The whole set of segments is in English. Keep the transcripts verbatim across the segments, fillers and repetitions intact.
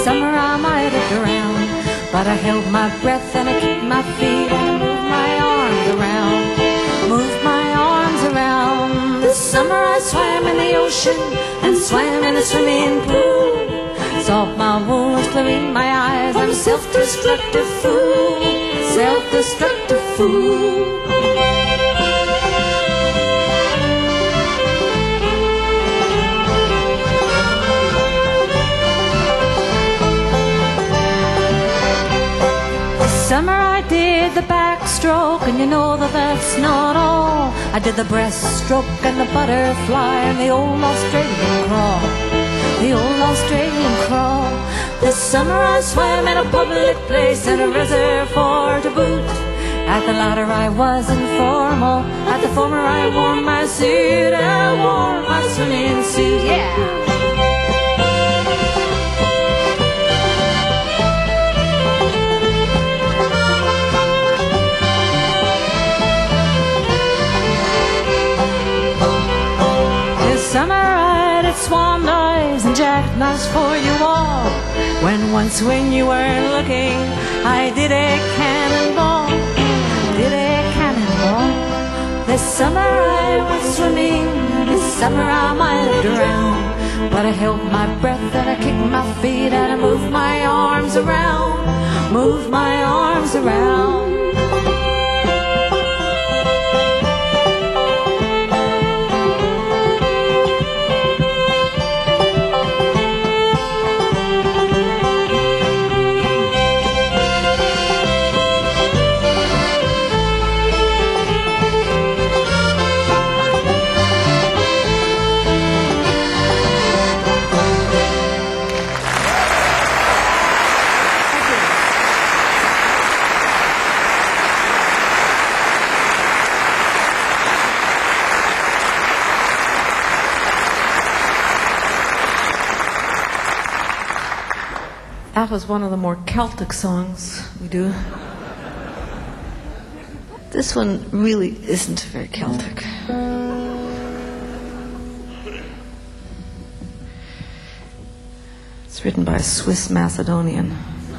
summer I might have drowned, but I held my breath and I kicked my feet and I moved my arms around, moved my arms around. This summer I swam in the ocean and swam in the swimming pool. Solved my wounds, clearing my eyes. I'm a self-destructive fool, self-destructive fool. Summer I did the backstroke, and you know that that's not all. I did the breaststroke and the butterfly and the old Australian crawl, the old Australian crawl. This summer I swam in a public place and a reservoir to boot. At the latter I was informal, at the former I wore my suit, I wore my swimming suit, yeah. Summer I did swan dives and jackknives for you all. When once when you weren't looking, I did a cannonball, did a cannonball. This summer I went swimming, this summer I might have drowned, but I held my breath and I kicked my feet and I moved my arms around, moved my arms around. That was one of the more Celtic songs we do. This one really isn't very Celtic. It's written by a Swiss Macedonian.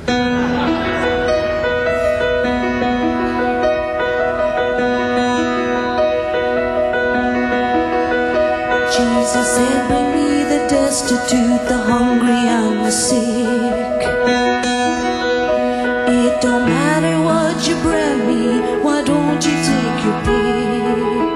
Jesus said, bring me the destitute, the hungry and the sick. It don't matter what you bring me, why don't you take your pick?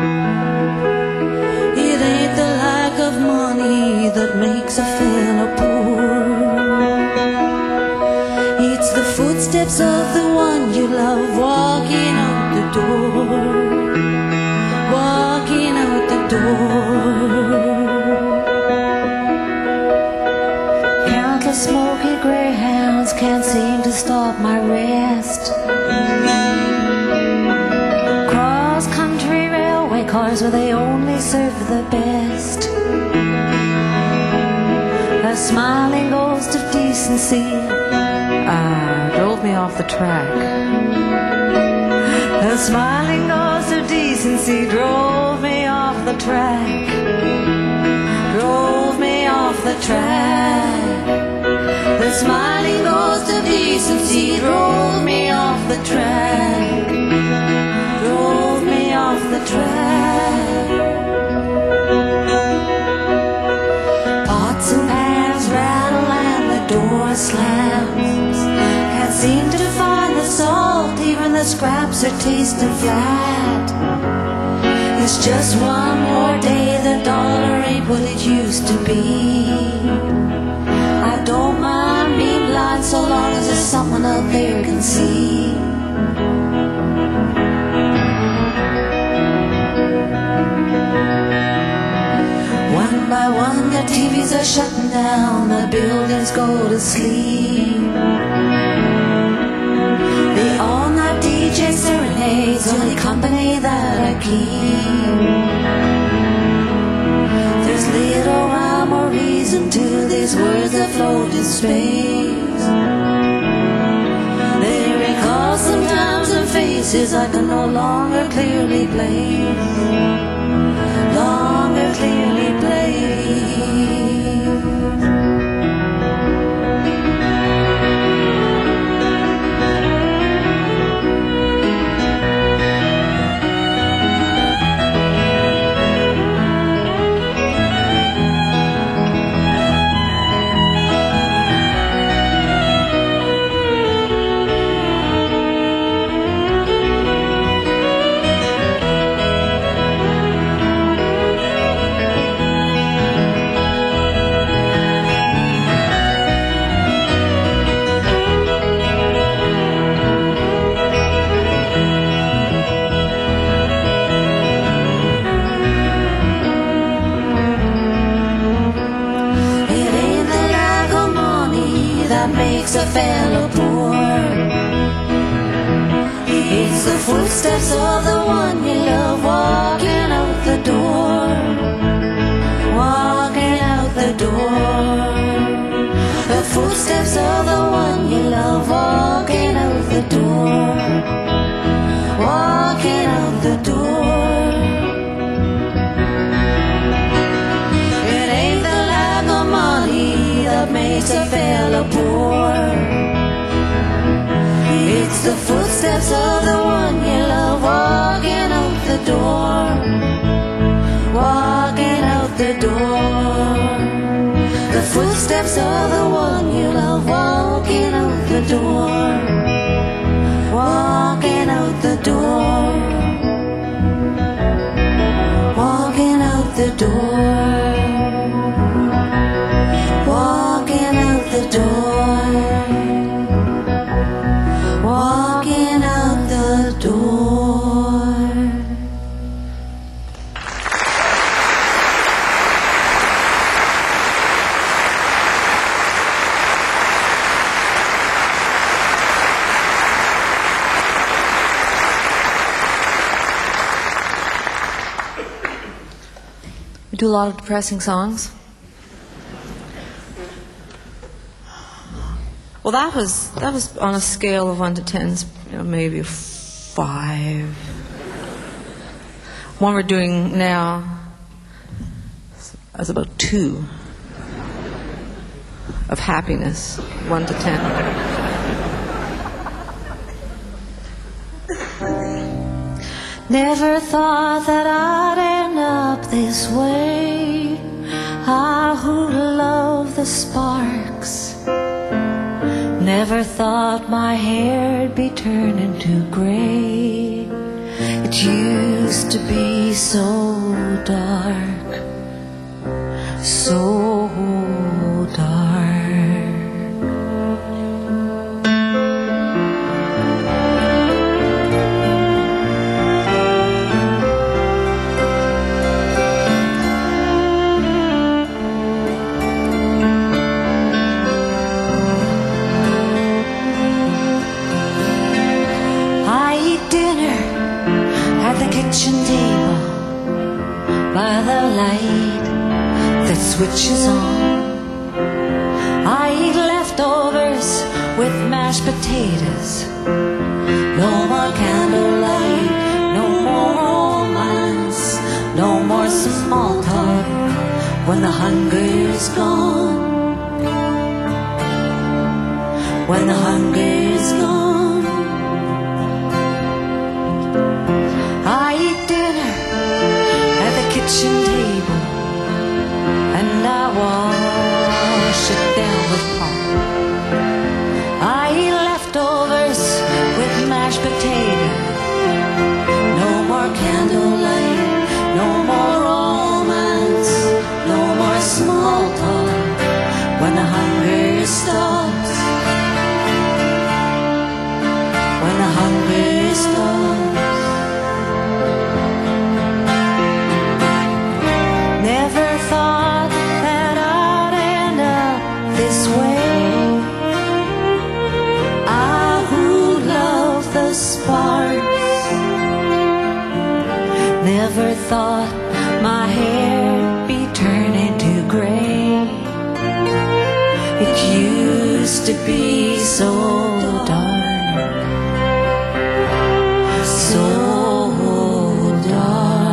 It ain't the lack of money that makes a fella poor. It's the footsteps of the one you love walking out the door, walking out the door. Countless smoky greyhounds can't seem to stop my rest. Cross-country railway cars where they only serve the best. A smiling ghost of decency ah, drove me off the track. A smiling ghost of decency drove me off the track, drove me off the track. The smiling ghost of decency drove me off the track, drove me off the track. Pots and pans rattle and the door slams. Can't seem to find the salt, even the scraps are tasting flat. It's just one more day, the dollar ain't what it used to be. I don't mind being blind so long as there's someone out there can see. One by one the T Vs are shutting down, the buildings go to sleep. The all-night D J serenade's only company that I keep. There's little rhyme or reason to these words that float in space. They recall sometimes in faces I can no longer clearly place, longer clearly place. that makes a fellow poor. It's the footsteps of the one you love walking out the door, walking out the door. The footsteps of the one you love walking out the door, walking out the door. It ain't the lack of money that makes a fella poor. It's the footsteps of the one you love walking out the door, walking out the door. The footsteps of the one you love walking out the door, walking out the door, walking out the door, walking out the door, walking out the door. We do a lot of depressing songs. Well, that was that was on a scale of one to ten, you know, maybe a five. One we're doing now is about two of happiness, one to ten. Never thought that I'd end up this way. I who love the sparks. Never thought my hair'd be turning to gray. It used to be so dark, so dark. Kitchen table by the light that switches on. I eat leftovers with mashed potatoes. No more candlelight, no more romance, no more small talk when the hunger's gone. When the hunger's gone. Kitchen table, and I wash it down with pop. I eat leftovers with mashed potato. No more candlelight, no more romance, no more small talk when the hunger stops. When the hunger stops. Never thought my hair'd be turning to gray. It used to be so dark, so dark.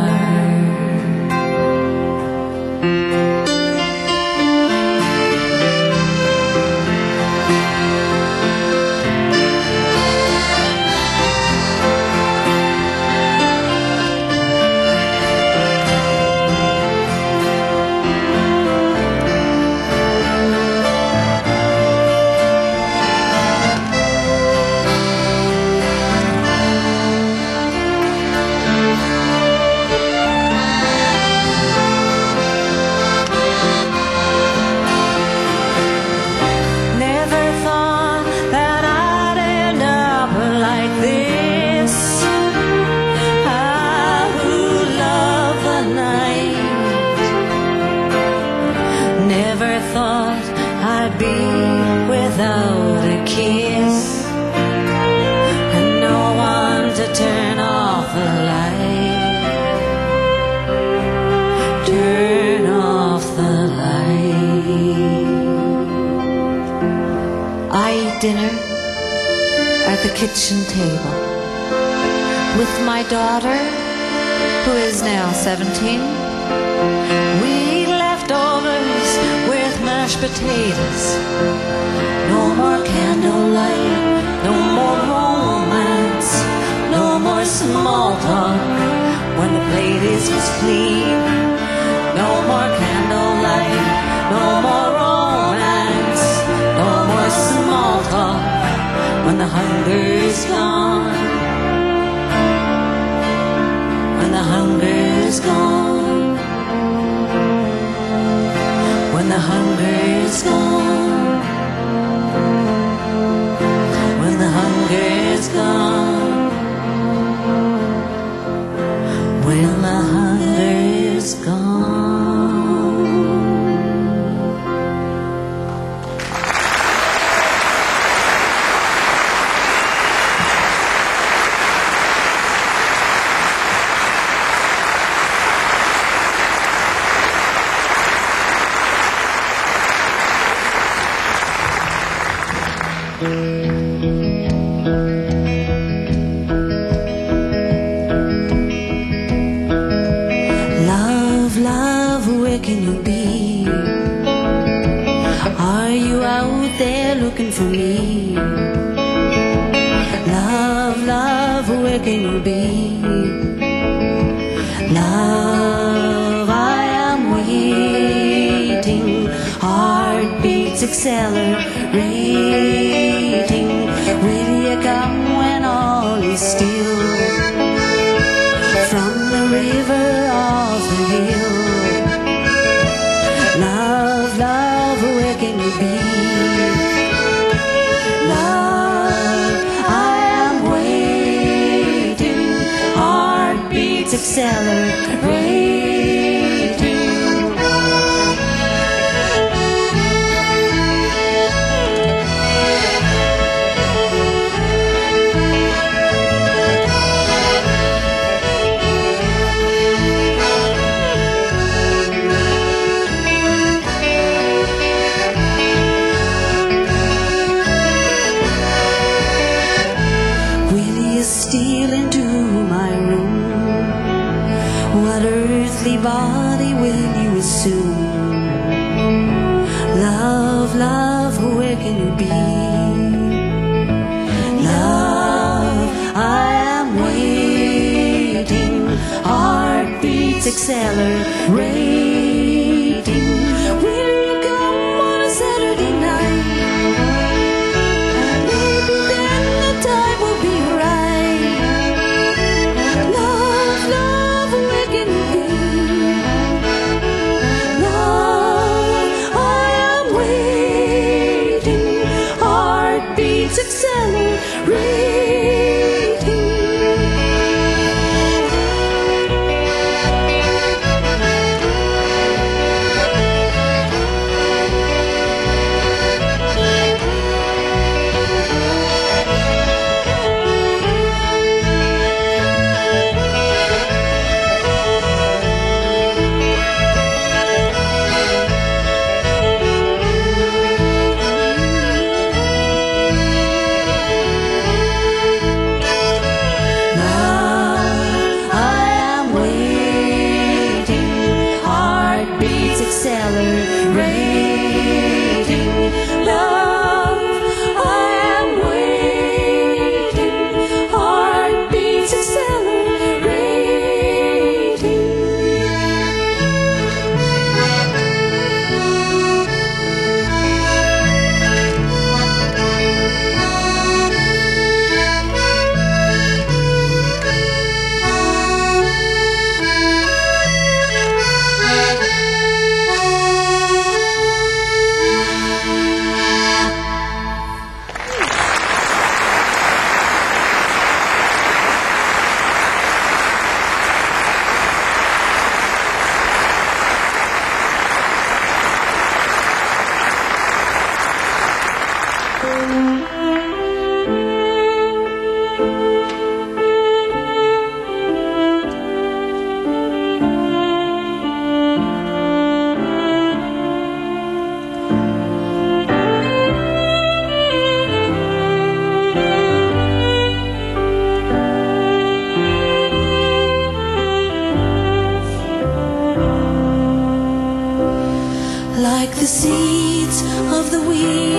dinner at the kitchen table with my daughter, who is now seventeen. We eat leftovers with mashed potatoes. No more candlelight, no more romance, no more small talk when the plate is clean. No more candlelight, no more romance, no more small talk when the hunger is gone. When the hunger is gone. When the hunger is gone. When the hunger is gone. When the hunger is gone. Love, love, where can you be? Are you out there looking for me? Love, love, where can you be? Love, I am waiting. Heartbeats accelerating. Will you come when all is still? From the river of the hill. Love, love, where can you be? Love, I am waiting. Heartbeats accelerating. Steal into my room. What earthly body will you assume? Love, love, where can you be? Love, I am waiting. Heartbeats accelerating. Will you come on a Saturday night? And maybe then the time will be right.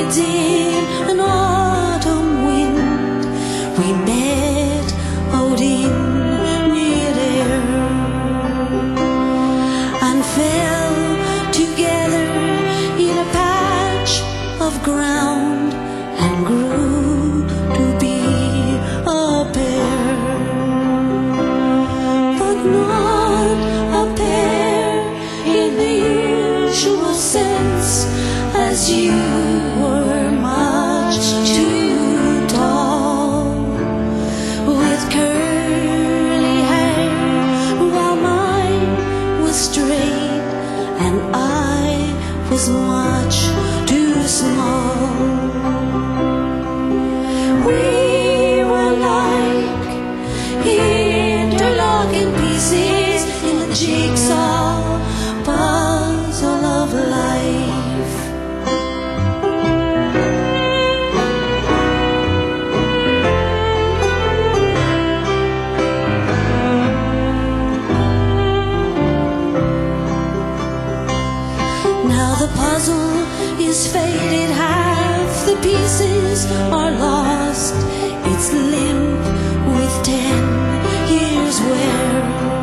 within an autumn wind, we met out in mid-air and fell together in a patch of ground and grew to be a pair, but not a pair in the usual sense, as you were much too tall with curly hair, while mine was straight and I was much too small. We were like interlocking pieces in a jigsaw puzzle of life. Now the puzzle is faded, half the pieces are lost. It's limp with ten years wear.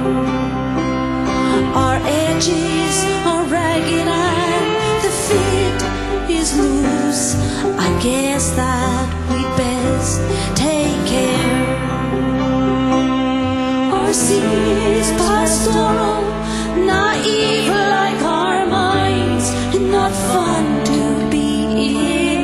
Our edges are ragged and the fit is loose. I guess that we'd best take care. Our seas pastoral, naive like our minds, and not fun to be in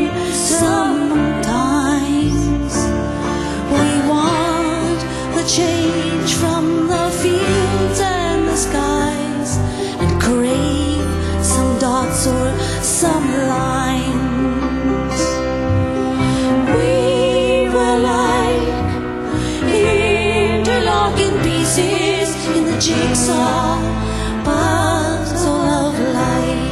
sometimes. We want the change from the fields and the skies, and crave some dots or some lines. We were like interlocking pieces in the jigsaw puzzle of life.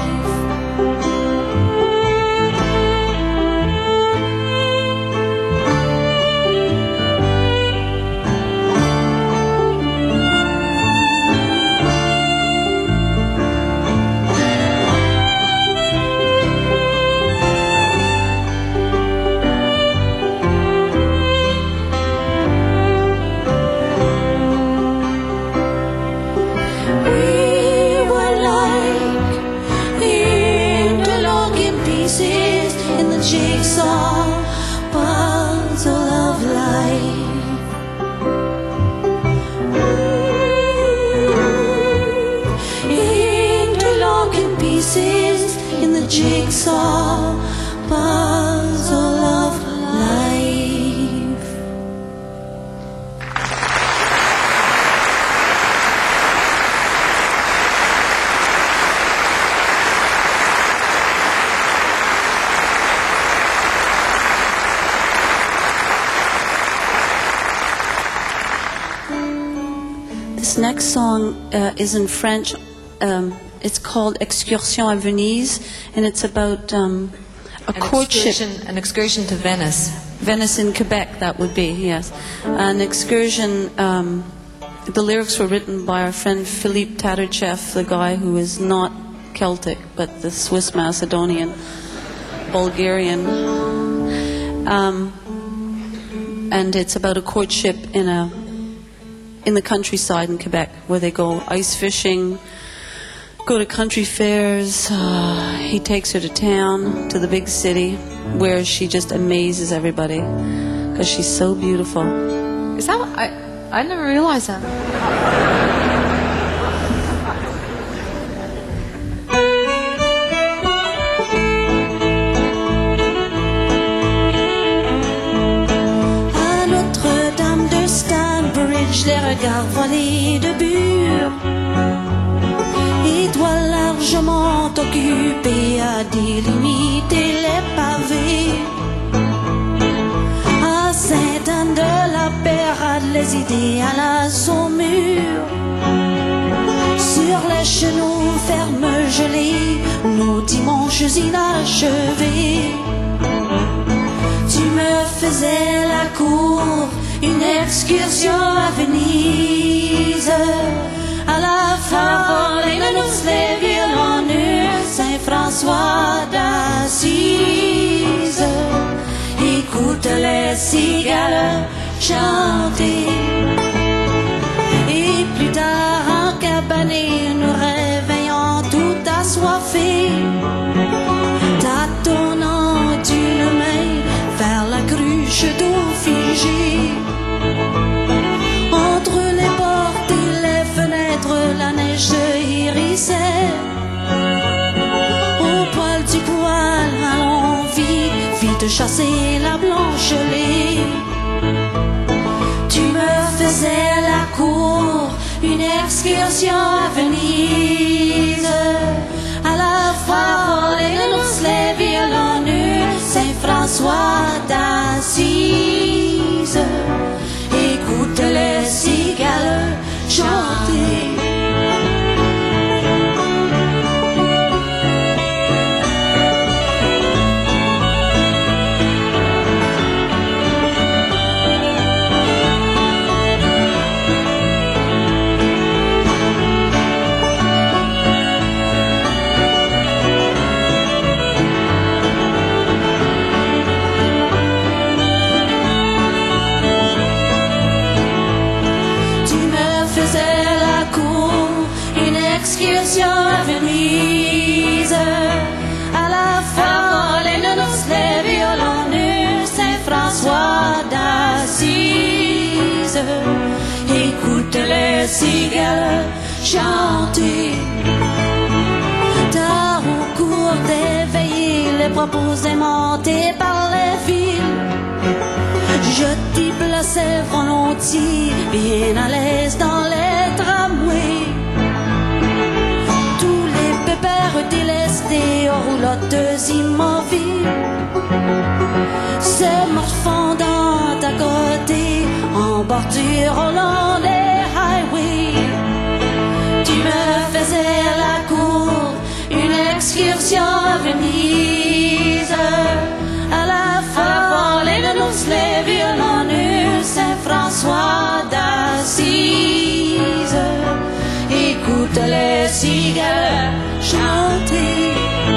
Jigsaw puzzle of life. Interlocking pieces in the jigsaw puzzle of life. This next song uh, is in French. Um, it's called Excursion à Venise, and it's about um, a An courtship. excursion, an excursion to Venice. Venice in Quebec, that would be, yes. An excursion. Um, the lyrics were written by our friend Philippe Tatarchev, the guy who is not Celtic, but the Swiss Macedonian, Bulgarian. Um, and it's about a courtship in a in the countryside in Quebec, where they go ice fishing, go to country fairs. Uh, he takes her to town, to the big city, where she just amazes everybody because she's so beautiful. Is that what, I? I never realized that. À Notre-Dame de Stanbridge, les regards volés de bure. Et toi largement occupé à délimiter les pavés. À Sainte-Anne de la Pérade, les idées à la saumure. Sur les genoux fermes gelés, nos dimanches inachevés. Tu me faisais la cour, une excursion à Venise. À la faveur et nous les violons, Saint-François d'Assise. écoute les cigales chanter. Et plus tard en cabané, nous réveillons tout assoiffés, tâtonnant d'une main vers la cruche d'eau figée. Entre les portes et les fenêtres, la neige se hérissait. Au poil du poil, allons vite, vite chasser la blanche lait. Tu me faisais la cour, une excursion à Venise. À la fois les noces, les violons, Saint-François d'Assise. Écoute les cigales chanter. Excursion à Venise, à la fois les noces, les violons nus, Saint-François d'Assise. Écoute les cigales chanter. Tard au cours des veillées, les propos aimantés par les villes, je t'y plaçais volontiers, bien à l'aise dans les tramways. Délestés aux roulottes immobiles, ces marches fondantes à côté, en bordure au long des highways. Tu me faisais la cour, une excursion à Venise, à la fois les noces, les violons nus, Saint-François d'Assise. Écoute les cigales chanter.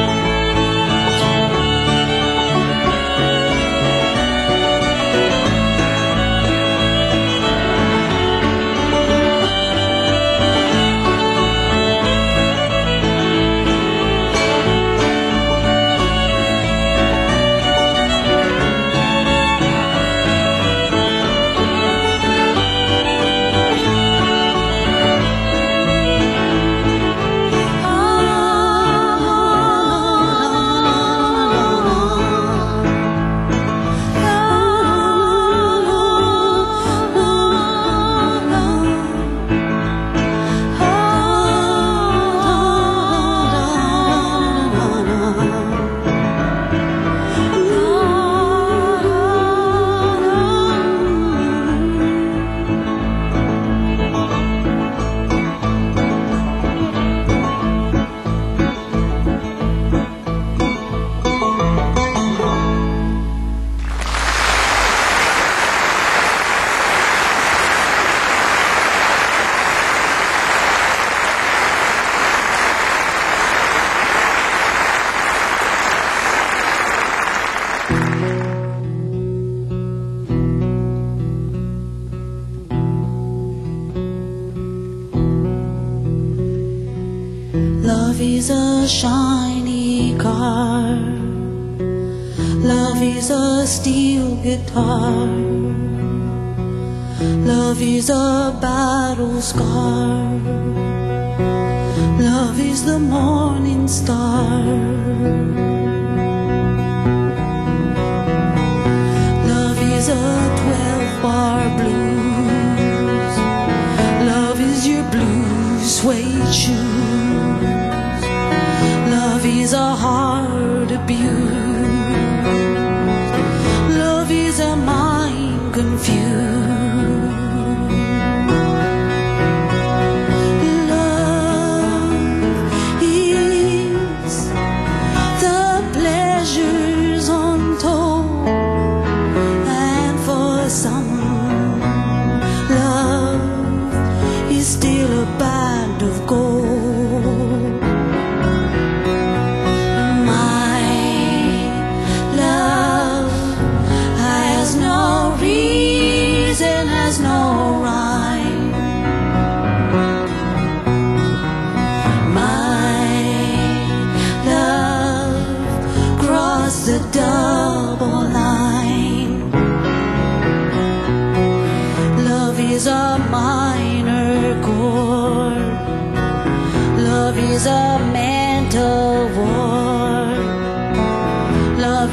Love is a shiny car. Love is a steel guitar. Love is a battle scar. Love is the morning star. Love is a twelve-bar blues. Love is your blue suede shoes. Love is a heart abused. Love is a mind confused. Love is the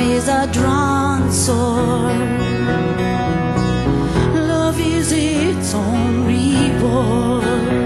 is a drawn sword. Love is its own reward.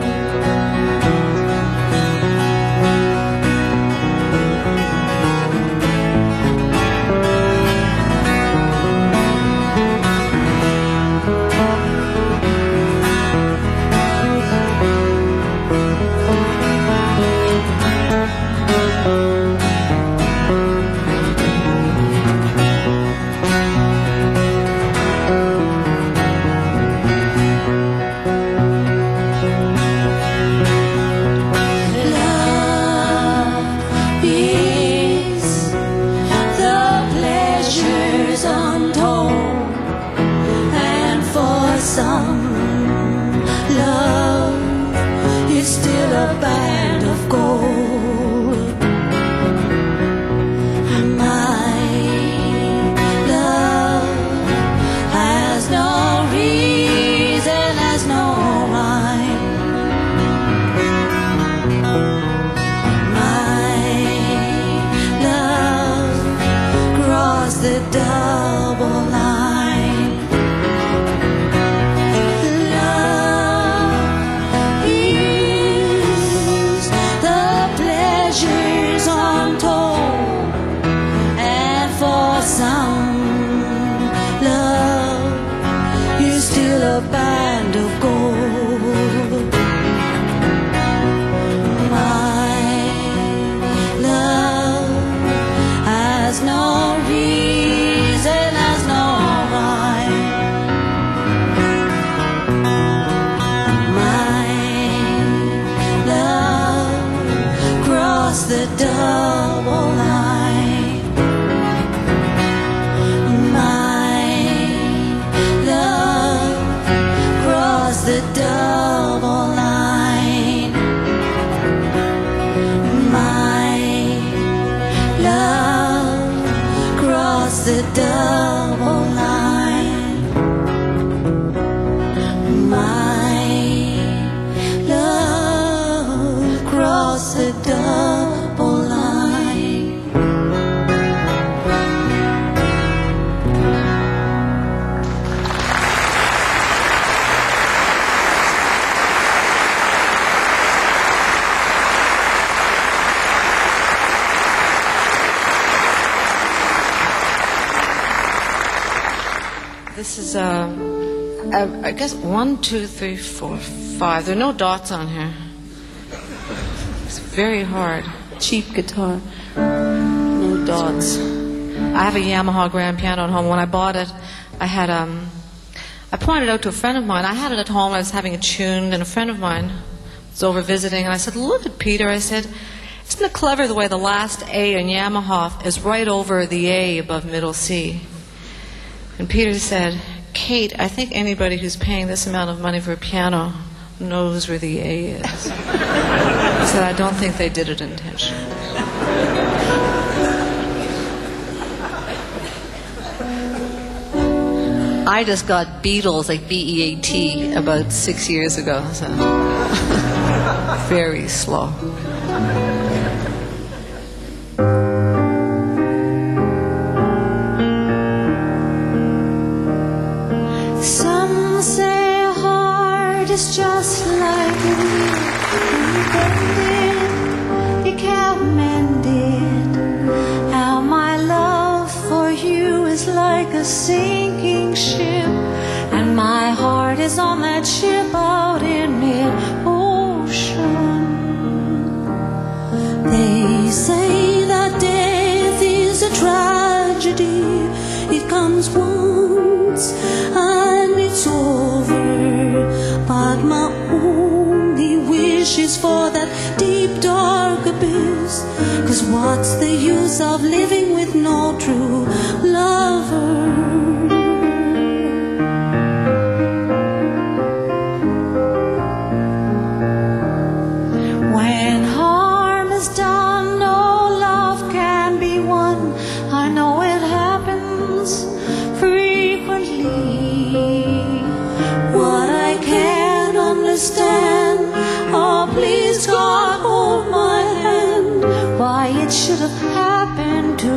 This is, uh, I, I guess, one, two, three, four, five. There are no dots on here. It's very hard. Cheap guitar. No dots. I have a Yamaha grand piano at home. When I bought it, I had, um, I pointed out to a friend of mine. I had it at home. I was having it tuned, and a friend of mine was over visiting, and I said, "Look at Peter." I said, "Isn't it clever the way the last A in Yamaha is right over the A above middle C?" And Peter said, "Kate, I think anybody who's paying this amount of money for a piano knows where the A is." I said, "I don't think they did it intentionally." I just got Beatles, like B E A T, about six years ago, so very slow. Some say a heart is just like a wheel. You bend it, you can't mend it. How my love for you is like a sinking ship, and my heart is on that ship out in mid-ocean. They say that death is a tragedy. It comes once and it's over, but my only wish is for that deep dark abyss. 'Cause what's the use of living with no true lover? When harm is done, no love can be won. I know it happens frequently. What I can't understand, oh please God, hold my hand. Why it should have happened to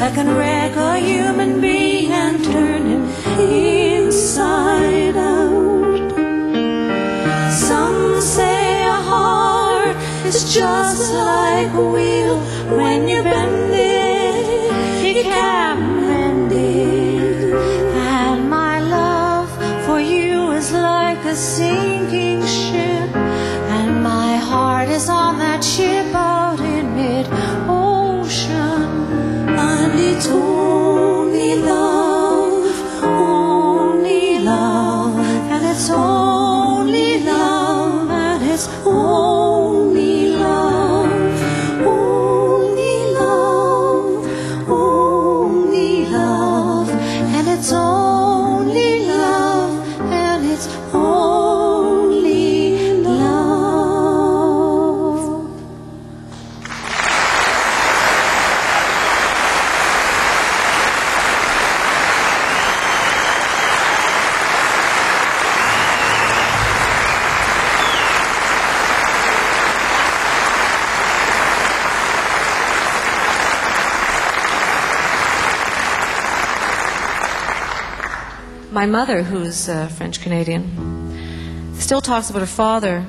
that can wreck a human being and turn him inside out. Some say a heart is just like a wheel. When you bend it, you can't mend it. And my love for you is like a sinking ship, and my heart is on that ship out in mid-ocean. And it's only love, only love, and it's only love, and it's only love, only love, only love, and it's only love, and it's only love. My mother, who's uh, French-Canadian, still talks about her father.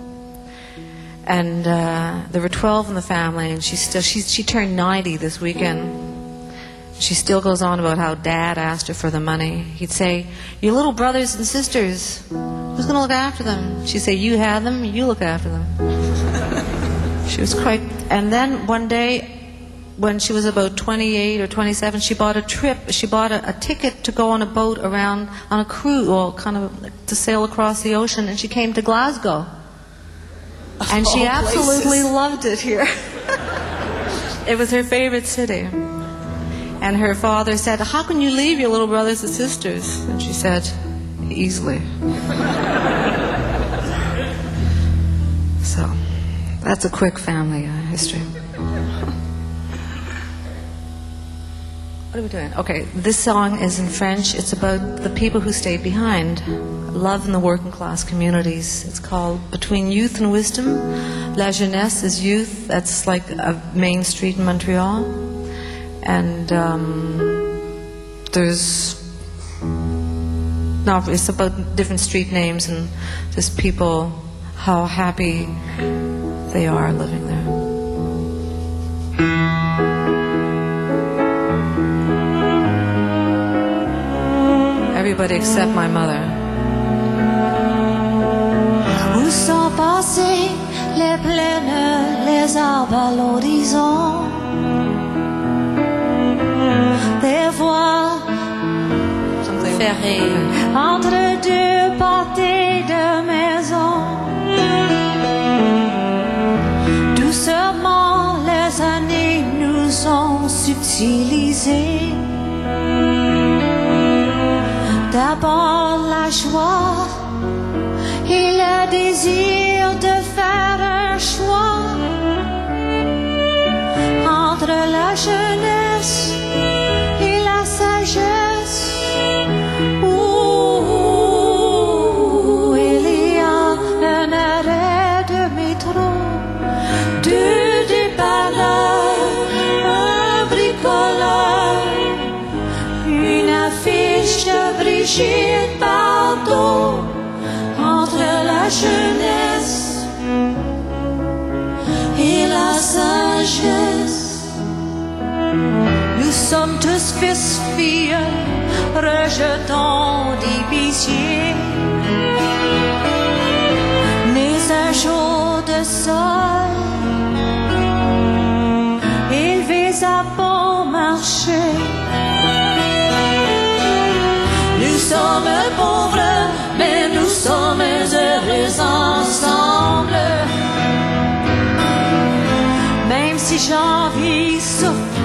And uh, there were twelve in the family, and she still she she turned ninety this weekend. She still goes on about how Dad asked her for the money. He'd say, "Your little brothers and sisters, who's going to look after them?" She'd say, "You have them, you look after them." She was quite. And then one day, when she was about twenty-eight or twenty-seven, she bought a trip. She bought a, a ticket to go on a boat around on a cruise, well, kind of to sail across the ocean, and she came to Glasgow. And she absolutely loved it here. It was her favorite city. And her father said, "How can you leave your little brothers and sisters?" And she said, "Easily." So, that's a quick family uh, history. What are we doing? Okay, this song is in French. It's about the people who stayed behind. Love in the working class communities. It's called Between Youth and Wisdom. La Jeunesse is youth. That's like a main street in Montreal. And um, there's... No, it's about different street names and just people, how happy they are living there. Everybody except my mother. Où sont passées les plaines, les arbres à l'horizon? Des voies Ferré. entre deux pâtés de maisons. Doucement les années nous ont subtilisés. D'abord la joie et le désir de faire un choix entre la jeunesse et la sagesse. Où il y a un arrêt de métro, deux dépanneurs, un bricoleur, une affiche de Brigitte Bardot, entre la jeunesse et la sagesse. Nous sommes tous fils, filles, rejetons des pitiés. Nés un jour de sol, élevés à bon marché. Nous sommes pauvres, mais nous sommes heureux ensemble. Même si j'envie souffle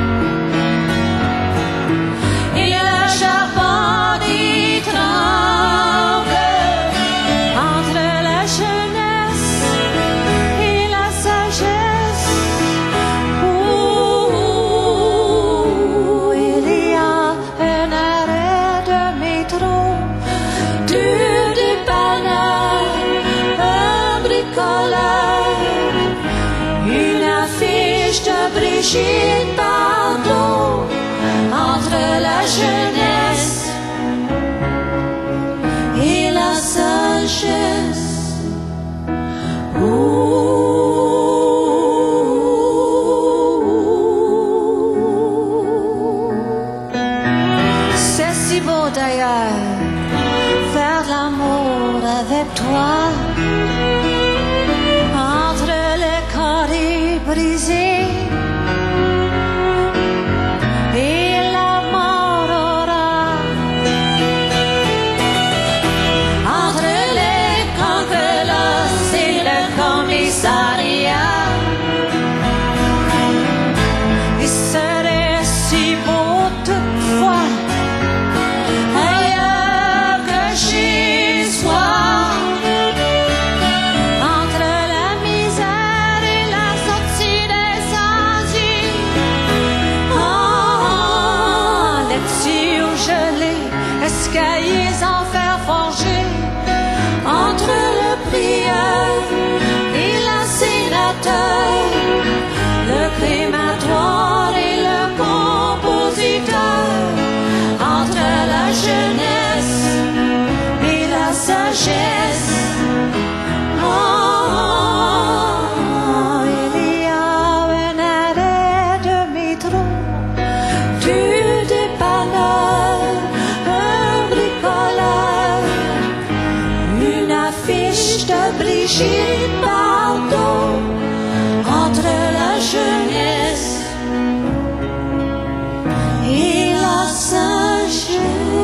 et le charbon y tremble, entre la jeunesse et la sagesse, où il y a un arrêt de métro, deux dépanneurs, un bricoleur, une affiche de Brigitte Bardot, mot d'ailleurs, faire de l'amour avec toi. Entre les carrés brisés et la mort orale, entre les canquelos et le commissariat. Il serait si beau toutefois ailleurs que chez soi, entre la misère et la sortie des asils. Oh, les tuyaux gelés, escaliers en fer forgé, entre le prieur et l'incinérateur, le crématoire et le compositeur, entre la jeunesse et la sagesse. Oh, il y a un arrêt de métro, du dépanneur, un bricoleur, une affiche de Brigitte Bardot, entre la jeunesse et la sagesse.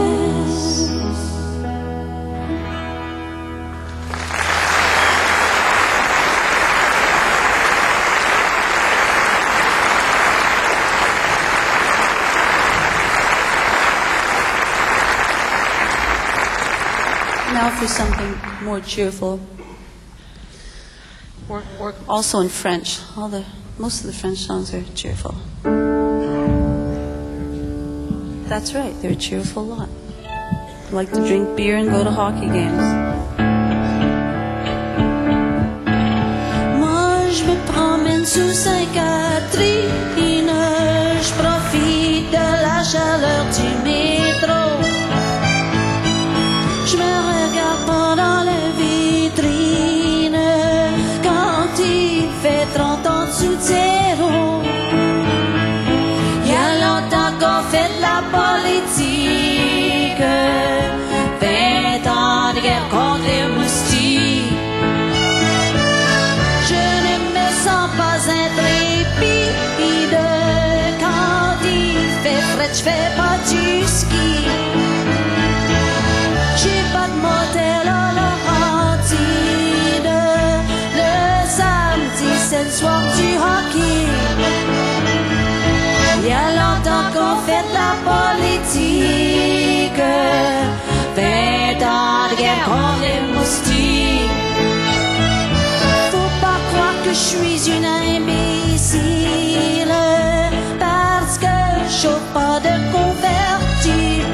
Now for something more cheerful. Work, work. Also in French. All the most of the French songs are cheerful. That's right, they're a cheerful lot. Like to drink beer and go to hockey games. Moi je me promène sous Sainte-Catherine, je profite de la chaleur du métro. Je me regarde pendant les vitrines quand il fait trente ans sous zéro. Il y a longtemps qu'on fait de la politique, vingt ans de guerre contre les moustiques. Je ne me sens pas intrépide quand il fait frais, je fais pas du ski. J'ai pas de motel à Laurentide, le samedi c'est le soir du hockey. Il y a longtemps qu'on fait de la politique, vingt ans de guerre contre les moustiques. Faut pas croire que je suis une imbécile, parce que je chauffe pas de converti.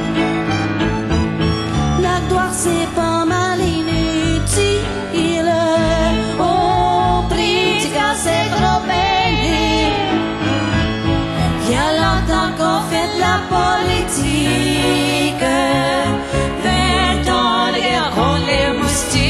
La gloire c'est pas mal inutile, au prix du gaz c'est trop béni. Il y a longtemps qu'on fait de la politique, vingt ans de guerre contre les moustiques.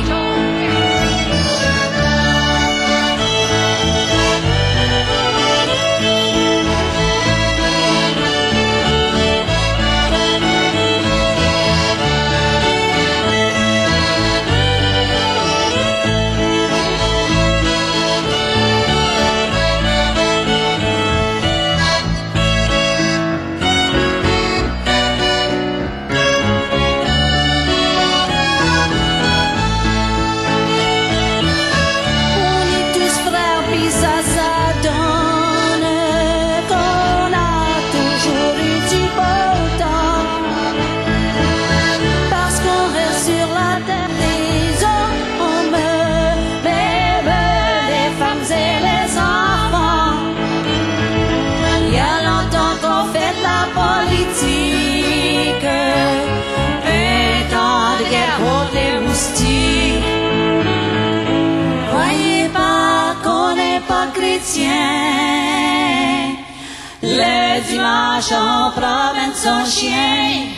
chrétien. Le dimanche, on promène son chien.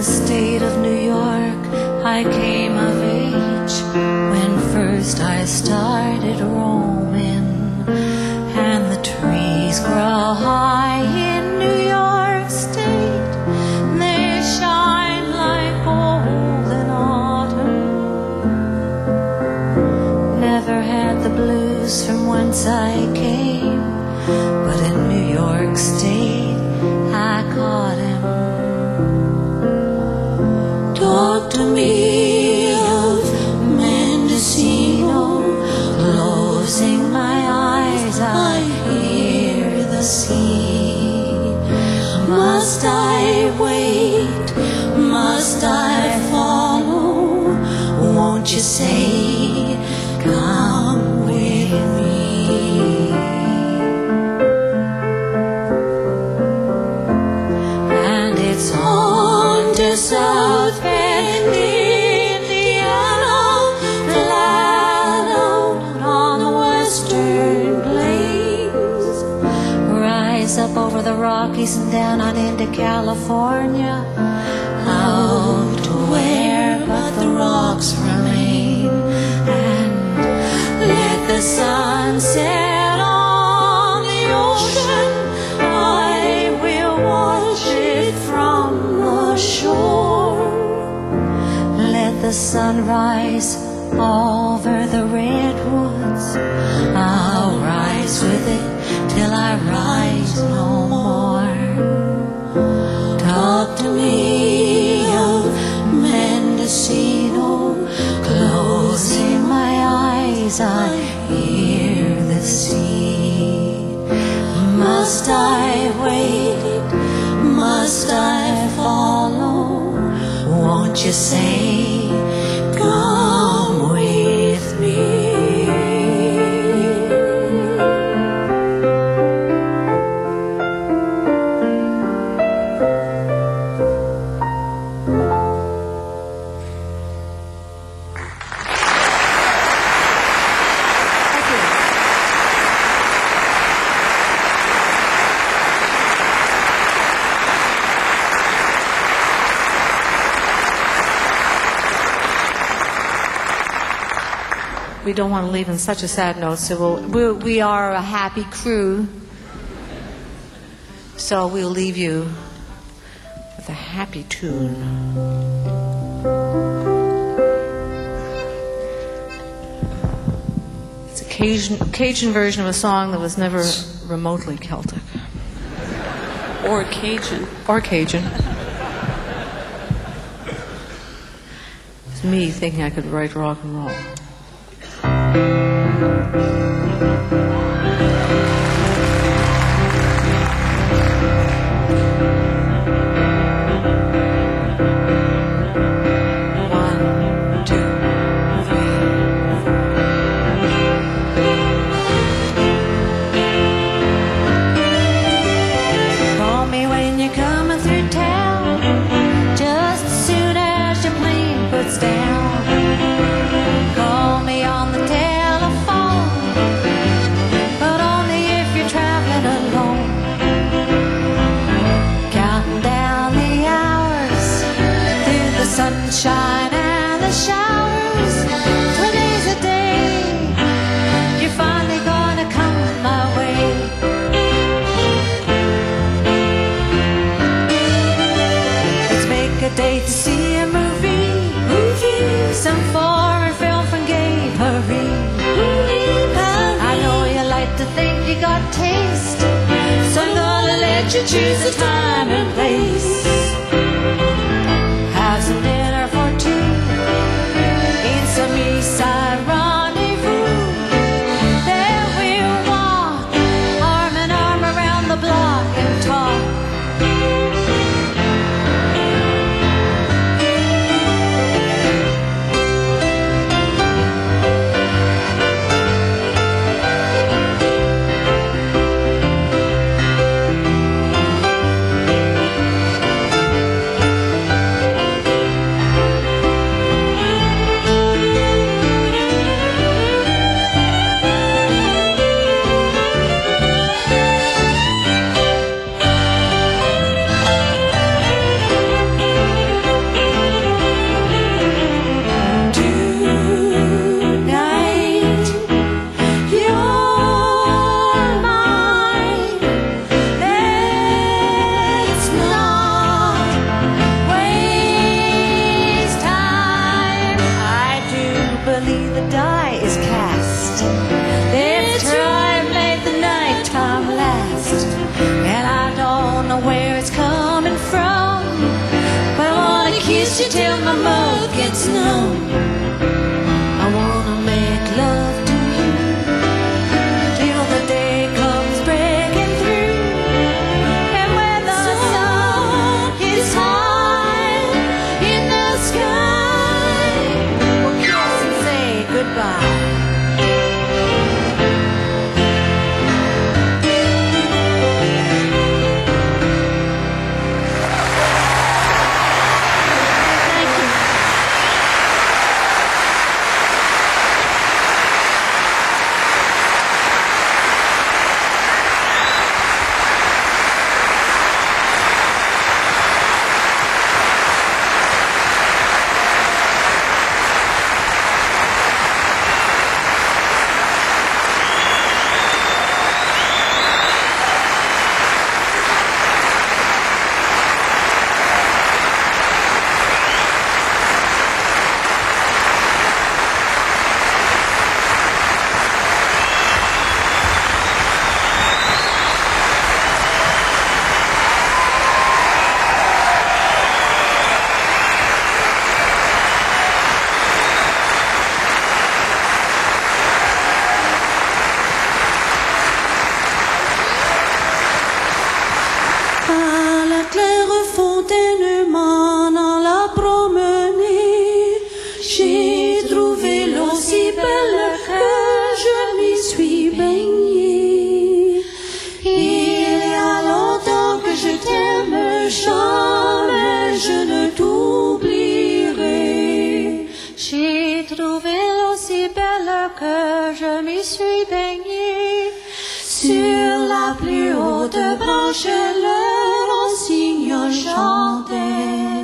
the state of New York I came of age, when first I started roaming, and the trees grow high in New York State. They shine like gold in autumn. Never had the blues from whence I came, but in New York State I caught him. Talk to me of Mendocino, closing my eyes I hear the sea. Must I wait? Must I follow? Won't you say, come with me? And it's on to South Bend, Indiana, flat out on the western plains. Rise up over the Rockies and down on into California, out to where but the rocks remain. And let the sun set on the ocean, I will watch it from the shore. Let the sun rise over the redwoods, I'll rise with it till I rise no more. Talk to me of Mendocino, closing my eyes I hear the sea. Must I wait? Must I follow? Won't you say, come with me? We don't want to leave on such a sad note, so we'll, we're, we are a happy crew. So we'll leave you with a happy tune. It's a Cajun, Cajun version of a song that was never remotely Celtic. Or Cajun. Or Cajun. It's me thinking I could write rock and roll. Sunshine and the showers, today's a day you're finally gonna come my way. Let's make a date to see a movie, movie. Some foreign film from Gay Paris. I know you like to think you got taste, so I'm gonna let you choose the time and place. Have some dinner for two in some East Side rendezvous. There we'll walk arm in arm around the block and talk. kiss you till my mouth gets numb. I wanna make love to you till the day comes breaking through, and when the sun is high in the sky, we'll kiss and say goodbye. Sur la plus haute branche, le rossignol chantait.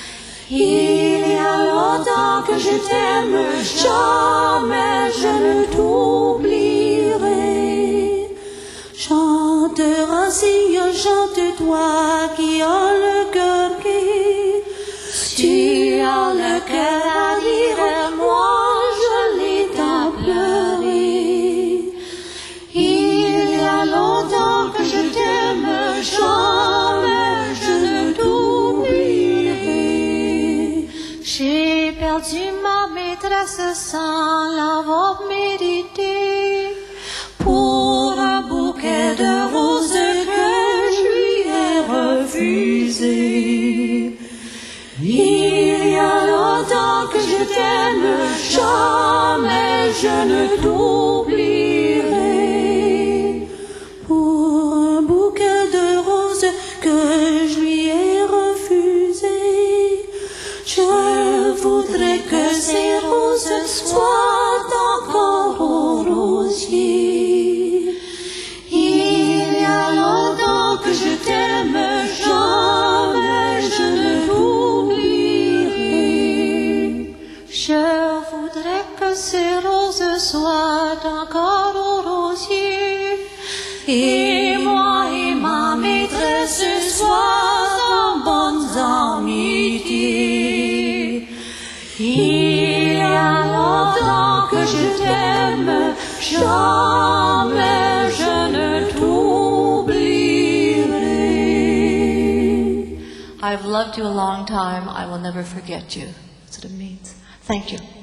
Il y a longtemps que je t'aime, jamais je ne t'oublierai. Chante, rossignol, chante-toi qui as le cœur gai. Tu as le cœur à dire, moi je l'ai à pleurer. Longtemps que je t'aime, jamais je ne t'oublierai. J'ai perdu ma maîtresse sans l'avoir mérité, pour un bouquet de roses que je lui ai refusé. Il y a longtemps que je t'aime, jamais je ne t'oublierai. Que je lui ai refusé, je voudrais que ces roses soient encore au rosier. Il y a longtemps que je t'aime, jamais je ne t'oublierai. Je voudrais que ces roses soient encore au rosier. Et moi et ma maîtresse soient en bonnes amitiés. Il y a longtemps que je t'aime, jamais je ne t'oublierai. I've loved you a long time. I will never forget you. That's what it means. Thank you.